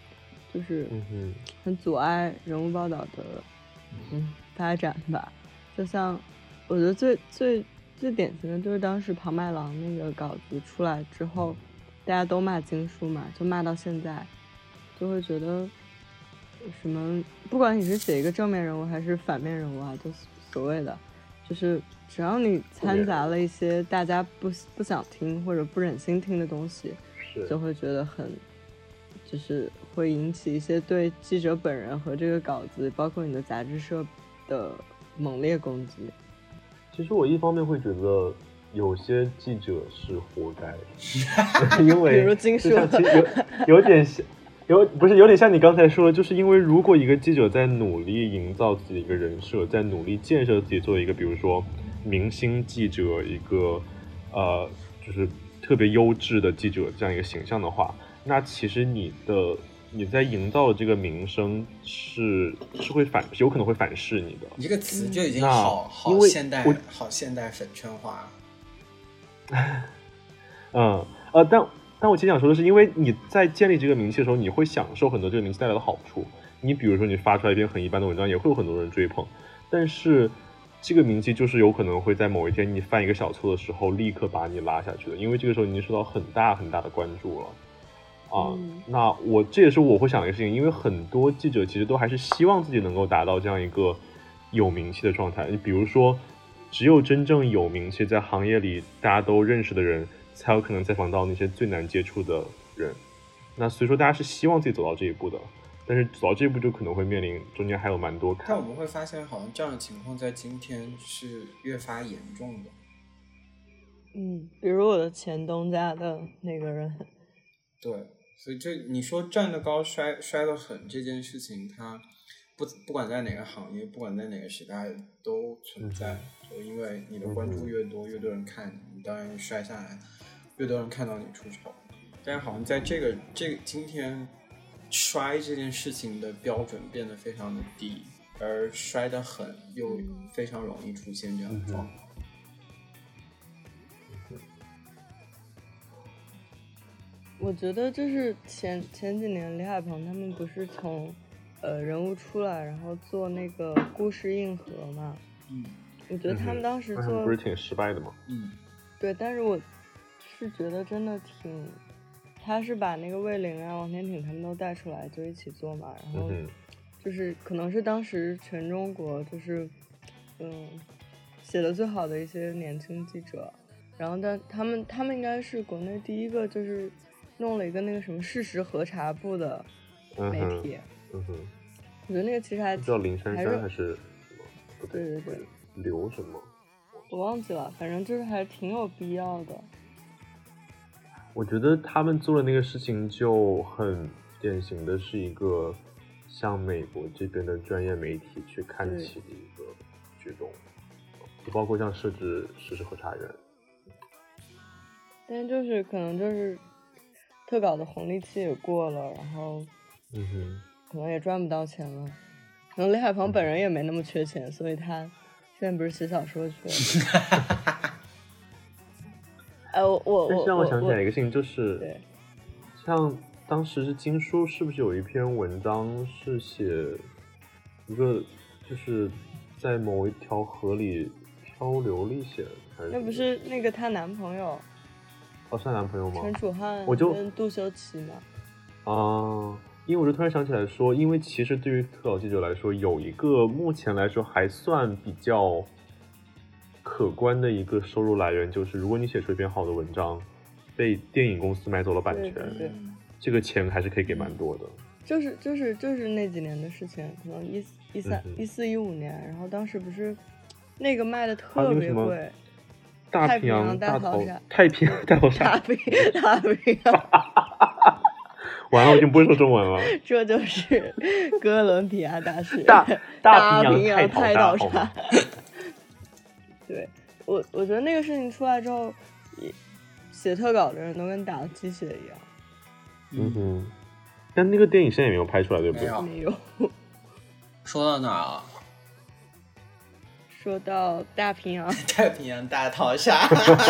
B: 很阻碍人物报道的发展吧。就像我觉得最典型的就是当时庞麦郎那个稿子出来之后，大家都骂经书嘛，就骂到现在，就会觉得什么，不管你是写一个正面人物还是反面人物啊，就所谓的，就是只要你掺杂了一些大家不想听或者不忍心听的东西，就会觉得就是会引起一些对记者本人和这个稿子，包括你的杂志社的猛烈攻击。
C: 其实我一方面会觉得有些记者是活该，因为
B: 比如金叔，
C: 其实有点像。有点像你刚才说的，就是因为如果一个记者在努力营造自己的一个人设，在努力建设自己做一个比如说明星记者，一个就是特别优质的记者这样一个形象的话，那其实你在营造的这个名声是会有可能会反噬你的。
A: 你这个词就已经好现代粉圈化
C: 了。但我其实想说的是，因为你在建立这个名气的时候，你会享受很多这个名气带来的好处。你比如说，你发出来一篇很一般的文章，也会有很多人追捧。但是，这个名气就是有可能会在某一天你犯一个小错的时候，立刻把你拉下去的，因为这个时候你已经受到很大很大的关注了。那这也是我会想的一个事情，因为很多记者其实都还是希望自己能够达到这样一个有名气的状态。你比如说，只有真正有名气，在行业里大家都认识的人，才有可能采访到那些最难接触的人。那所以说大家是希望自己走到这一步的，但是走到这一步就可能会面临中间还有蛮多坎。
A: 但我们会发现好像这样的情况在今天是越发严重的。
B: 比如我的前东家的那个人。
A: 对，所以你说站得高摔得狠这件事情，它不管在哪个行业，不管在哪个时代都存在。就因为你的关注越多，越多人看你，当然摔下来，越多人看到你出丑。但是好像在这个今天，摔这件事情的标准变得非常的低，而摔得狠又非常容易出现这样的状况。
B: 我觉得就是前几年李海鹏他们不是从人物出来，然后做那个故事硬核嘛， 我觉得他们当时做
C: 不是挺失败的吗？
B: 对，但是我是觉得真的挺，他是把那个魏玲啊、王天挺他们都带出来就一起做嘛，然后就是可能是当时全中国就是写的最好的一些年轻记者，然后但他们应该是国内第一个就是弄了一个那个什么事实核查部的媒体。我觉得那个其实还
C: 叫林珊珊还是什么？
B: 对，
C: 刘什么？
B: 我忘记了，反正就是还挺有必要的。
C: 我觉得他们做的那个事情就很典型的是一个向美国这边的专业媒体去看齐的一个举动，就包括像设置事实核查员。
B: 但是就是可能就是特稿的红利期也过了，然后可能也赚不到钱了。可能李海鹏本人也没那么缺钱，所以他现在不是写小说去了。
C: 但是让我想起来一个事情，就是像当时是金书是不是有一篇文章是写一个就是在某一条河里漂流历险，还是
B: 那不是那个她男朋友？
C: 是她男朋友吗？
B: 陈楚汉跟杜修齐嘛。
C: 因为我就突然想起来说，因为其实对于特稿记者来说，有一个目前来说还算比较可观的一个收入来源，就是如果你写出一篇好的文章，被电影公司买走了版权，
B: 对，
C: 这个钱还是可以给蛮多的。
B: 就是那几年的事情，可能14-15年，然后当时不是那个卖的特别贵，
C: 太平洋大逃杀，
B: 大平洋。
C: 完了，我已经不会说中文了。
B: 这就是哥伦比亚大学
C: 大
B: 平洋
C: 太
B: 逃杀。对，我觉得那个事情出来之后，写特稿的人都跟打了鸡血一样。
C: 但那个电影现在也没有拍出来，对不对？
B: 没有。
A: 说到哪儿了？
B: 说到大平洋
A: 大逃杀。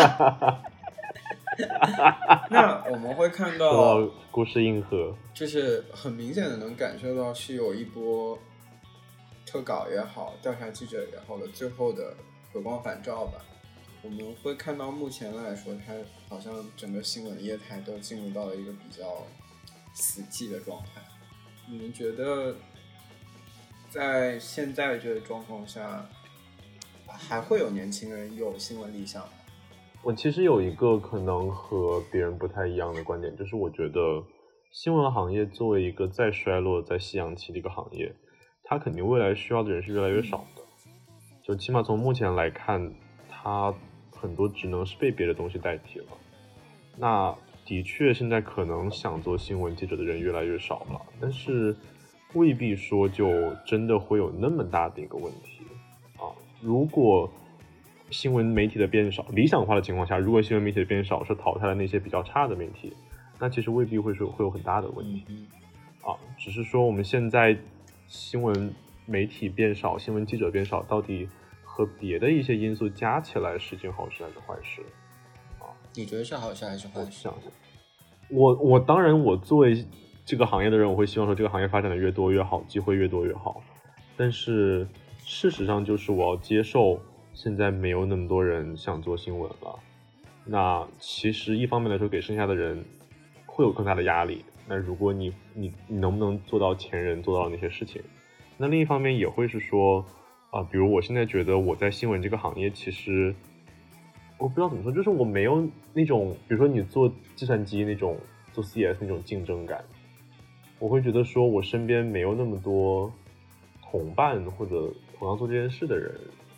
A: 那我们会看到
C: 故事硬核，
A: 就是很明显的能感受到是有一波特稿也好，调查记者也好的最后的回光返照吧。我们会看到目前来说，它好像整个新闻业态都进入到了一个比较死寂的状态。你们觉得在现在这个状况下，还会有年轻人有新闻理想吗？
C: 我其实有一个可能和别人不太一样的观点，就是我觉得新闻行业作为一个在衰落、在夕阳期的一个行业，它肯定未来需要的人是越来越少的。就起码从目前来看，它很多职能是被别的东西代替了。那的确现在可能想做新闻记者的人越来越少了，但是未必说就真的会有那么大的一个问题啊。如果新闻媒体的变少，理想化的情况下，如果新闻媒体的变少是淘汰了那些比较差的媒体，那其实未必会有很大的问题只是说我们现在新闻媒体变少，新闻记者变少，到底和别的一些因素加起来是件好事还是坏事
A: 你觉得是好事还是坏事？
C: 我当然我作为这个行业的人，我会希望说这个行业发展的越多越好，机会越多越好，但是事实上就是我要接受现在没有那么多人想做新闻了。那其实一方面来说，给剩下的人会有更大的压力。那如果你能不能做到前人做到那些事情？那另一方面也会是说比如我现在觉得我在新闻这个行业，其实我不知道怎么说，就是我没有那种，比如说你做计算机那种，做 CS 那种竞争感。我会觉得说我身边没有那么多同伴或者同样做这件事的人。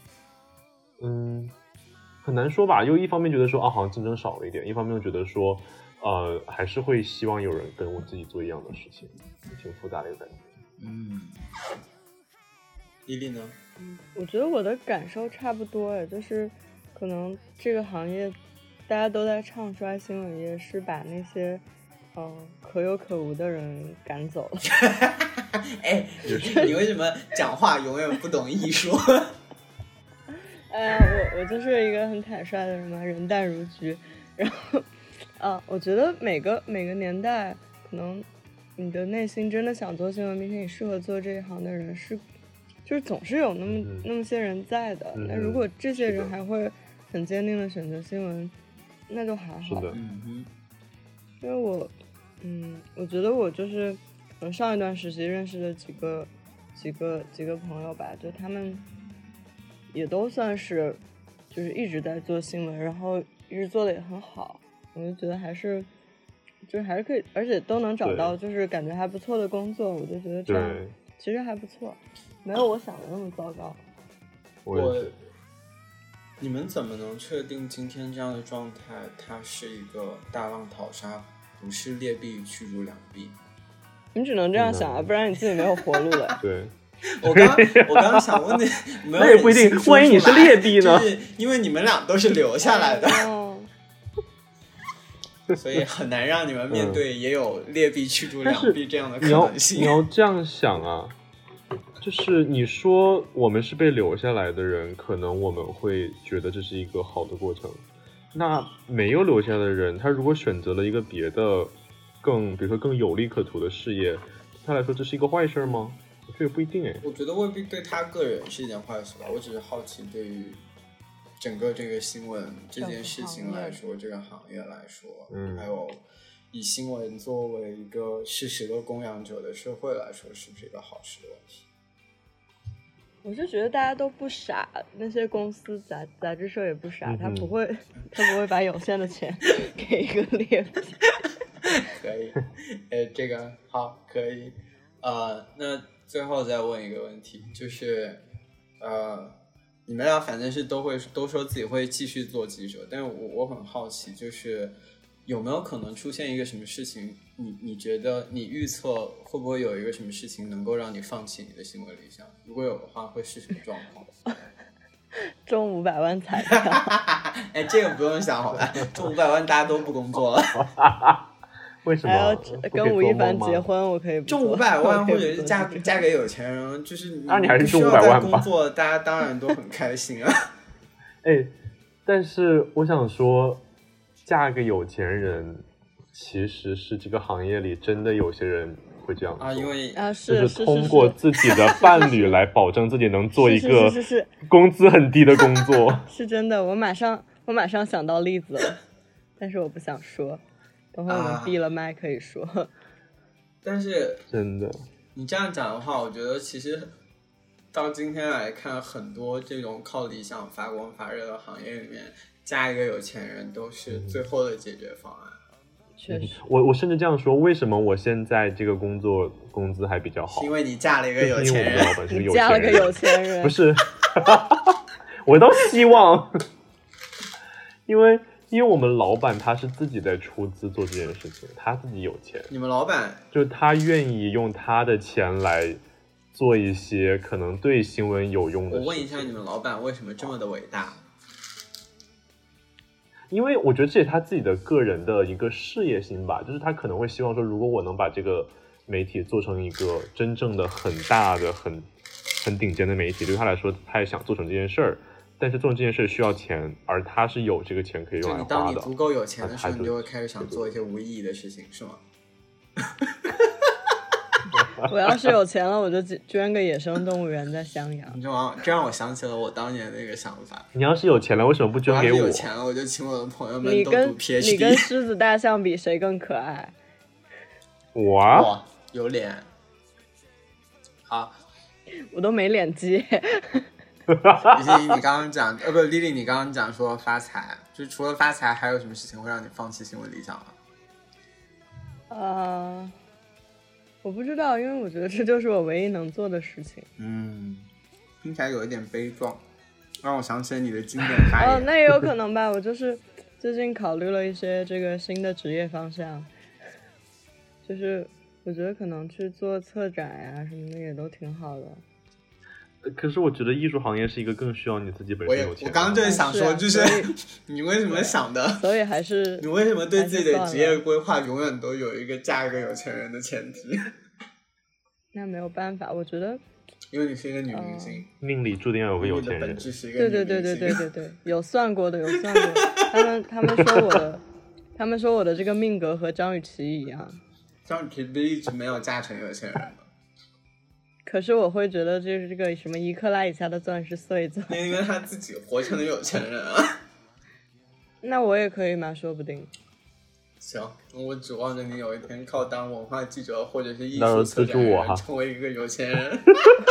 C: 很难说吧，又一方面觉得说好像竞争少了一点，一方面又觉得说还是会希望有人跟我自己做一样的事情，挺复杂的一个感觉。
A: 丽丽呢？
B: 我觉得我的感受差不多，就是可能这个行业大家都在唱衰新闻业，是把那些可有可无的人赶走了。
A: 哎，你为什么讲话永远不懂艺术？
B: 我就是一个很坦率的人嘛，人淡如菊。然后我觉得每个年代，可能你的内心真的想做新闻，并且你适合做这一行的人是就是总是有那么些人在的。那如果这些人还会很坚定的选择新闻，那就还好。
C: 是的，
B: 因为我觉得我就是上一段实习认识的几个朋友吧，就他们也都算是就是一直在做新闻，然后一直做的也很好，我就觉得还是可以，而且都能找到就是感觉还不错的工作，我就觉得这样其实还不错，没有我想的那么糟糕。
A: 你们怎么能确定今天这样的状态它是一个大浪淘沙，不是劣币驱逐良币？
B: 你只能这样想啊，不然你自己没有活路了。
C: 对，
A: 我刚刚想问你，没有
C: 那也不一定，万一你是劣币呢？
A: 就是因为你们俩都是留下来的，所以很难让你们面对也有劣币驱逐良币这样的可能性。
C: 你要这样想啊，就是你说我们是被留下来的人，可能我们会觉得这是一个好的过程。那没有留下的人，他如果选择了一个别的比如说更有利可图的事业，对他来说这是一个坏事吗？我觉得不一定。
A: 我觉得未必对他个人是一件坏事吧，我只是好奇对于整个这个新闻这件事情来说，这个行业来说，还有以新闻作为一个事实的供养者的社会来说，是不是一个好事的问题？
B: 我是觉得大家都不傻，那些公司杂志社也不傻，他不会把有限的钱给一个劣币。
A: 可以，这个好，可以。那最后再问一个问题，就是你们俩反正是都说自己会继续做记者，但是我很好奇，就是有没有可能出现一个什么事情，你觉得你预测会不会有一个什么事情能够让你放弃你的新闻理想？如果有的话，会是什么状况？
B: 中500万彩票。
A: 这个不用想好了，中500万大家都不工作了。
C: 为什么？
B: 还要跟吴亦凡结婚，我可以不
A: 中500万，或者是嫁给有钱人，就是
C: 你还是中500万吧。
A: 工作，大家当然都很开心啊。
C: 但是我想说，嫁给有钱人，其实是这个行业里真的有些人会这样做
A: 因为
C: 就是通过自己的伴侣来保证自己能做一个工资很低的工作。
B: 是真的，我马上想到例子了，但是我不想说。等会我们闭了麦可以说。
A: 但是
C: 真的，
A: 你这样讲的话，我觉得其实到今天来看，很多这种靠理想发光发热的行业里面，嫁一个有钱人都是最后的解决方案。
B: 确实，
C: 我甚至这样说，为什么我现在这个工作工资还比较好？
A: 是因为你嫁了一个有钱人。
C: 因为我的老板是有钱人。
B: 你嫁了个有钱人。
C: 不是，我都希望，因为我们老板他是自己在出资做这件事情，他自己有钱。
A: 你们老板
C: 就他愿意用他的钱来做一些可能对新闻有用的事情。
A: 我问一下，你们老板为什么这么的伟大？
C: 因为我觉得这也是他自己的个人的一个事业心吧，就是他可能会希望说，如果我能把这个媒体做成一个真正的很大的很顶尖的媒体，对他来说他也想做成这件事儿，但是做成这件事需要钱，而他是有这个钱可以用来花的。
A: 当你足够有钱的时候，你就会开始想做一些无意义的事情，是吗？
B: 我要是有钱了，我就捐个野生动物园在襄阳。
A: 这让我想起了我当年那个想法。
C: 你要是有钱了，为什么不捐给我？
A: 要是有钱了，我就请我的朋友们都读 PhD。
B: 你跟狮子大象比，谁更可爱？
C: 我
A: 有脸。好，
B: 我都没脸接。
A: 你刚刚讲，不，Lily，你刚刚讲说发财，就除了发财，还有什么事情会让你放弃新闻理想
B: 吗？我不知道，因为我觉得这就是我唯一能做的事情。
A: 听起来有一点悲壮，让我想起了你的经典发言。
B: 那也有可能吧。我就是最近考虑了一些这个新的职业方向，就是我觉得可能去做策展呀什么的也都挺好的。
C: 可是我觉得艺术行业是一个更需要你自己本身有钱。
A: 我刚刚就是想说，就是你为什么想的？
B: 所以还是
A: 你为什么对自己的职业规划永远都有一个嫁一个有钱人的前提？
B: 那没有办法，我觉得，
A: 因为你是一个女明星，
C: 命里注定要有个有钱人。
A: 本质是一个女明星。
B: 对，有算过的，有算过。他们说我的这个命格和张雨绮一样。
A: 张雨绮不是一直没有嫁成有钱人吗？
B: 可是我会觉得这个什么1克拉以下的钻是碎钻，
A: 因为他自己活成了有钱人啊。
B: 那我也可以吗？说不定。
A: 行，我指望着你有一天靠当文化记者或者是艺术策展人成为一个有钱人。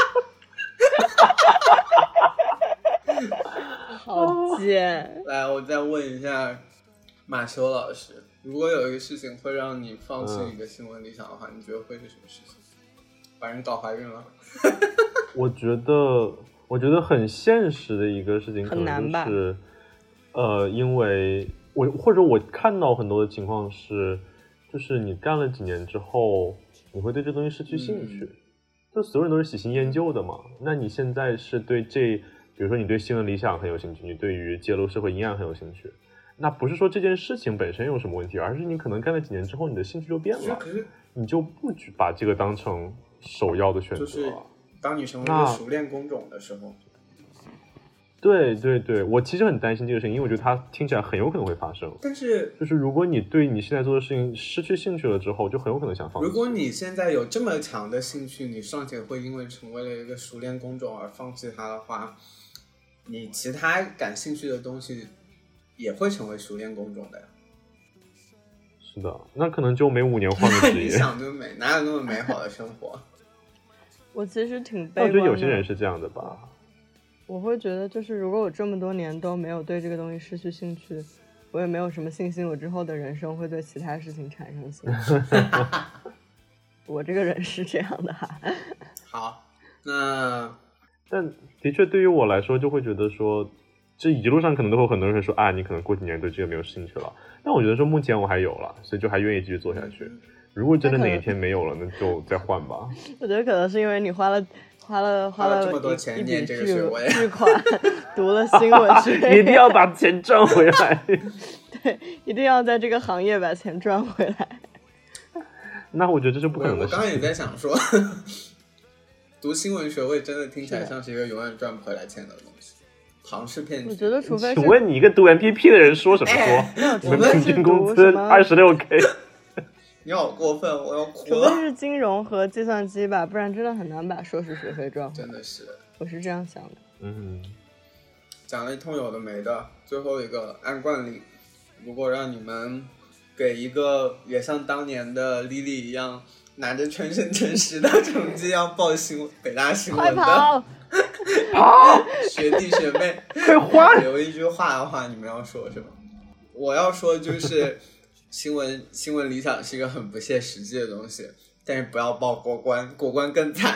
B: 好贱！
A: 来，我再问一下马修老师，如果有一个事情会让你放弃你的新闻理想的话，你觉得会是什么事情？把人搞怀孕了？
C: 我觉得很现实的一个事情，可能就是因为我看到很多的情况是，就是你干了几年之后，你会对这东西失去兴趣。就所有人都是喜新厌旧的嘛。那你现在是对比如说你对新闻理想很有兴趣，你对于揭露社会阴暗很有兴趣，那不是说这件事情本身有什么问题，而是你可能干了几年之后，你的兴趣就变了，你就不把这个当成首要的选择了。
A: 就是当你成为一个熟练工种的时候。
C: 对对对，我其实很担心这个事情，因为我觉得它听起来很有可能会发生。
A: 但是，
C: 就是如果你对你现在做的事情失去兴趣了之后，就很有可能想放弃。
A: 如果你现在有这么强的兴趣，你尚且会因为成为了一个熟练工种而放弃它的话，你其他感兴趣的东西也会成为熟练工种的呀。
C: 是的，那可能就每5年换个职业。
A: 你想得美，哪有那么美好的生活？
B: 我其实挺悲观的。
C: 我觉得有些人是这样的吧。
B: 我会觉得，就是如果我这么多年都没有对这个东西失去兴趣，我也没有什么信心我之后的人生会对其他事情产生兴趣。我这个人是这样的哈。
A: 好，但
C: 的确对于我来说，就会觉得说，这一路上可能都会有很多人说啊，你可能过几年对这个没有兴趣了。但我觉得说目前我还有了，所以就还愿意继续做下去。如果真的哪一天没有了，那就再换吧。
B: 我觉得可能是因为你花了
A: 这么多钱念这个学位，
B: 巨款读了新闻学院，
C: 一定要把钱赚回来。
B: 对，一定要在这个行业把钱赚回来。
C: 那我觉得这是不可能的事情。
A: 我刚刚也在想说，读新闻学位真的听起来像是一个永远赚不回来钱的东西，庞氏骗局。
B: 我觉得除非是，
C: 请问你一个读 MPP 的人说什么说？
A: 我们
C: 平均工资26K。
A: 你好过分，我要哭
B: 除
A: 了。
B: 非是金融和计算机吧，不然真的很难把硕士学费赚回来。
A: 真的是，
B: 我是这样想的。
A: 讲了一通有的没的，最后一个按惯例，如果让你们给一个也像当年的莉莉一样拿着全省前10的成绩要报北大新闻的，
B: 跑
A: 学弟学妹，
C: 快
A: 留一句话的话，你们要说什么？我要说就是新闻理想是一个很不切实际的东西，但是不要报过关，过关更惨。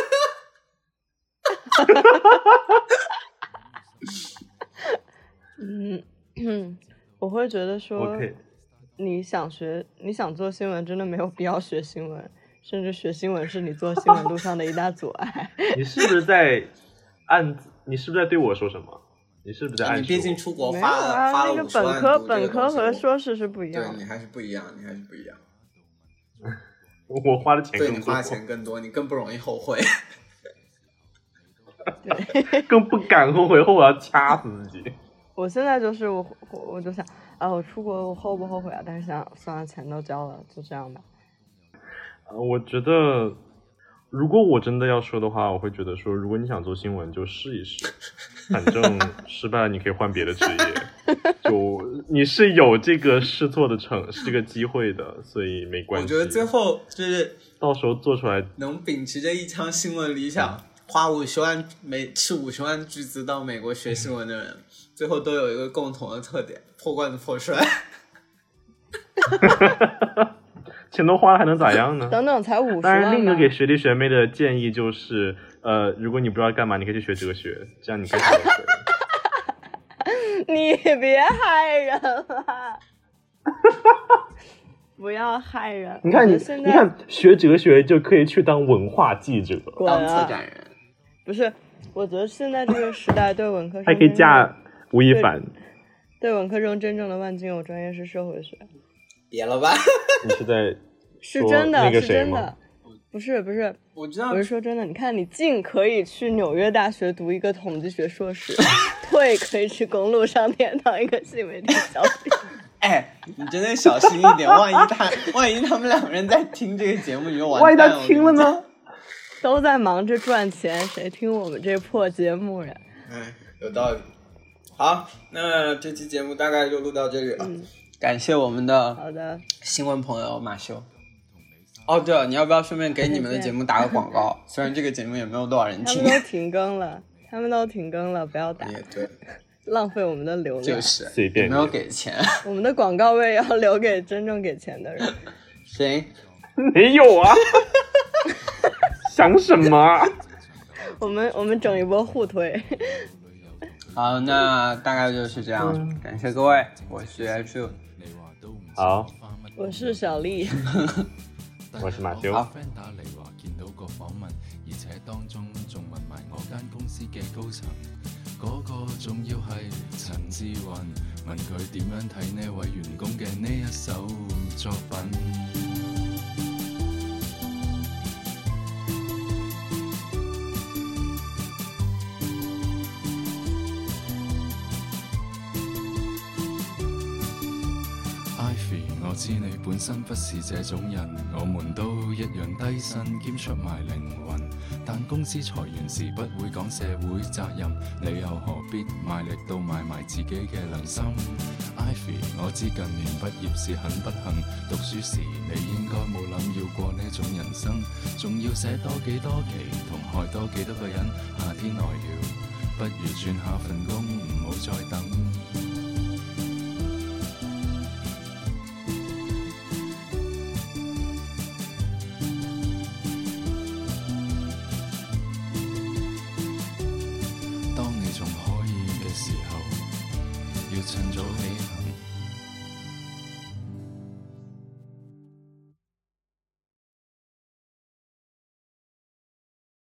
B: 我会觉得说
C: OK
B: 你想做新闻真的没有必要学新闻，甚至学新闻是你做新闻路上的一大阻碍。
C: 你是不是在对我说什么？你是不是在暗示我？
A: 你毕竟出国花了
B: 那个
A: 50万
B: 本科和硕士是不一样的。
A: 对，你还是不一样。
C: 我花的钱更多，
A: 对，你花的钱更多，你更不容易后悔。
B: 对，
C: 更不敢后悔，我要掐死自己。
B: 我现在就是我就想啊，我出国我后不后悔啊？但是想算了，钱都交了，就这样吧。
C: 我觉得如果我真的要说的话，我会觉得说，如果你想做新闻就试一试，反正失败了你可以换别的职业，就你是有这个试错的这个机会的，所以没关系。
A: 我觉得最后就是
C: 到时候做出来
A: 能秉持着一腔新闻理想，花50万斥50万巨资到美国学新闻的人，最后都有一个共同的特点：破罐子破摔。
C: 钱都花了还能咋样呢？
B: 等等，才50万。
C: 当然，另一个给学弟学妹的建议就是，如果你不知道干嘛，你可以去学哲学，这样你可以学。
B: 你别害人了，不要害人。
C: 你看学哲学就可以去当文化记者，
A: 当策展人。
B: 不是，我觉得现在这个时代对文科生
C: 还可以嫁吴亦凡。
B: 对文科生真正的万金油专业是社会学。
A: 别了吧？
C: 你是在
B: 是真的，
C: 那个
B: 是真的，不是，
A: 我知道，
B: 我是说真的。你看，你进可以去纽约大学读一个统计学硕士，退可以去公路商店当一个新媒体小编。
A: 哎，你真的小心一点，万一他们两个人在听这个节目，你就完蛋了。
C: 万一他听了呢？
B: 都在忙着赚钱，谁听我们这破节目呀？
A: 哎，有道理。好，那这期节目大概就录到这里了。感谢我们的新闻朋友马修。哦，对了，你要不要顺便给你们的节目打个广告？虽然这个节目也没有多少人听。
B: 他们都停更了，不要打。
A: 也对，
B: 浪费我们的流量。
A: 就是
C: 随便，
A: 没有给钱。
B: 我们的广告位要留给真正给钱的人。
A: 行，
C: 没有啊。想什么？
B: 我们整一波互推。
A: 好，那大概就是这样。感谢各位，我是 H。
C: 好，
B: 我是小丽。
C: 我是马修。
A: 好。
D: 而且當中仲問埋我間公司嘅高層，嗰個仲要係陳志雲，問佢點樣睇呢位員工嘅呢一首作品。我知你本身不是這種人，我們都一樣低薪兼出賣靈魂，但公司裁員時不會講社會責任，你又何必賣力到賣埋自己嘅良心 ？Ivy， 我知近年畢業是很不幸，讀書時你應該冇諗要過呢種人生，仲要寫多幾多期，同害多幾多個人，夏天來了，不如轉下份工，唔好再等。趁早嘅